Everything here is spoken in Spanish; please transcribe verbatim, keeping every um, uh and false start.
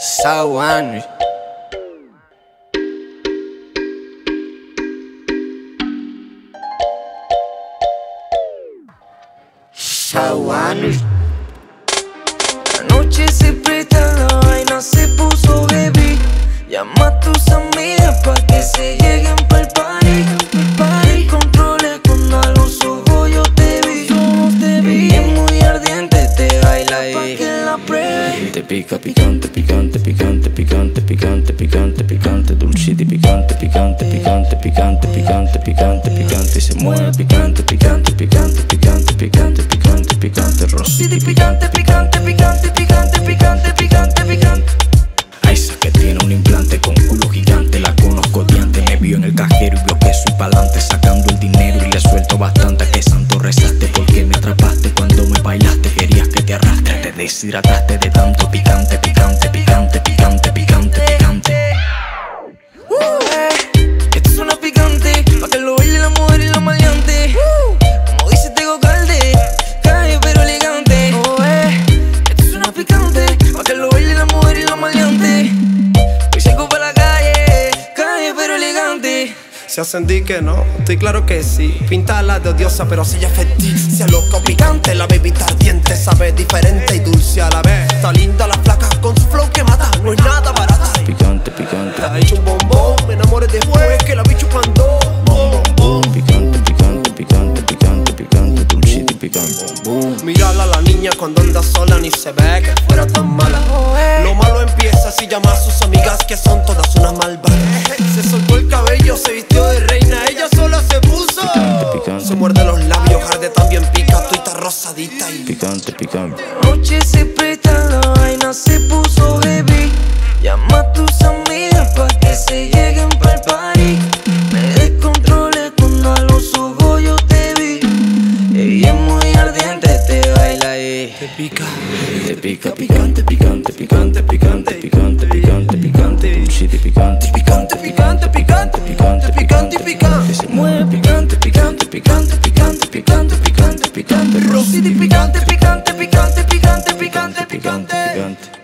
Sawan. Sawan. La noche se presta, la vaina se puso baby. Llama a tus amigas pa' que se lleguen pa'l party. El control es cuando a los ojos yo te vi. Y es muy ardiente, te baila ahí pa' que la pruebe. Te pica picante, picante, picante, picante, picante, picante, picante, dulcito y picante, picante, picante, picante, picante, picante, picante, y se mueve picante, picante, picante, picante, picante, picante, picante, rosita y picante, picante, picante, picante, picante, picante, picante. A esa que tiene un implante con culo gigante, la conozco de antes, me vio en el cajero y vio que soy pa'lante, sacando el dinero y le suelto bastante. Que santo rezaste porque me atrapaste cuando me bailaste, querías que te arrastre, te deshidrataste de tanto picante, picante, picante, picante, picante, picante. Esto es una picante, pa' que lo baile la mujer y la maleante. Como dice Tego Calde, calle pero elegante. Esto es una picante, pa' que lo baile la mujer y la maleante. Hoy salgo pa' la calle, calle pero elegante. Se hacen di que no, estoy claro que sí. Píntala de odiosa pero si ella es ficticia. Loco picante, la baby está ardiente, sabe diferente y dulce a la vez. Está linda la flaca con su flow que mata, no es nada barata. Picante, picante, Te ha hecho un bombón, me enamoré después que la vi chupando. Bom, bom, bom. picante, picante, picante, picante, picante, dulcito y picante. Mírala a la niña cuando anda sola, ni se ve que fuera tan mala. Lo malo empieza si llama a sus amigas que son todas unas malvadas. Se soltó el cabello, se vistió de reina, ella sola se puso. Picante, picante, Se muerde los labios, arde también pica, tú estás rosadita y picante, picante. Noche se presta, la vaina se puso baby. Llama a tus amigas pa' que se lleguen pa'l party. Me descontrolé cuando a los ojos yo te vi. Ella es muy ardiente, te baila ahí. te pica. Te pica picante, picante, picante, picante, picante, picante, picante, dulcito y picante, picante, picante, picante, picante, picante, picante, se mueve picante, picante, picante, picante, picante, picante, picante, Rosita y picante, picante, picante, picante, picante, picante, picante. picante.